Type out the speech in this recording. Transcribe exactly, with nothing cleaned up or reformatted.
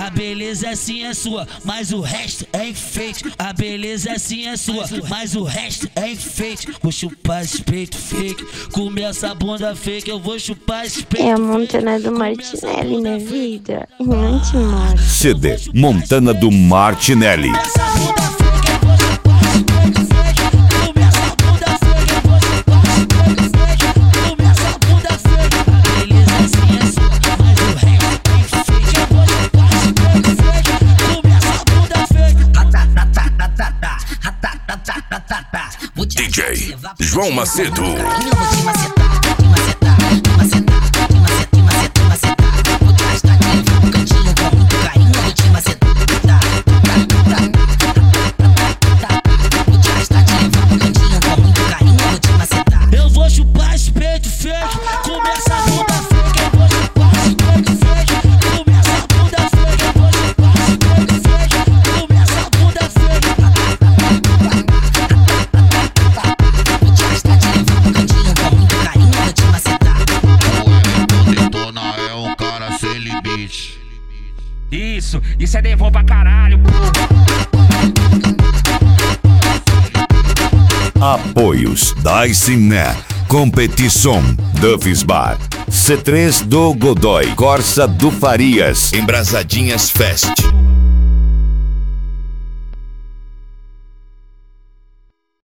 A beleza sim é sua, mas o resto é enfeite. A beleza sim é sua, mas o resto é enfeite. Vou chupar esse peito fake, comer essa bunda fake, eu vou chupar esse peito fake. É a Montana do Martinelli na vida, não te moro. C D Montana do Martinelli. D J João Macedo. Eu vou chupar esse peito fake, começa a bunda fake. Eu vou chupar esse peito fake, começa a bunda fake. Eu vou chupar esse peito fake, começa a bunda fake. Isso, isso é devon pra caralho. Apoios Daisimé, Competição, Duffy's Bar, C três do Godoy, Corsa do Farias, Embrasadinhas Fest.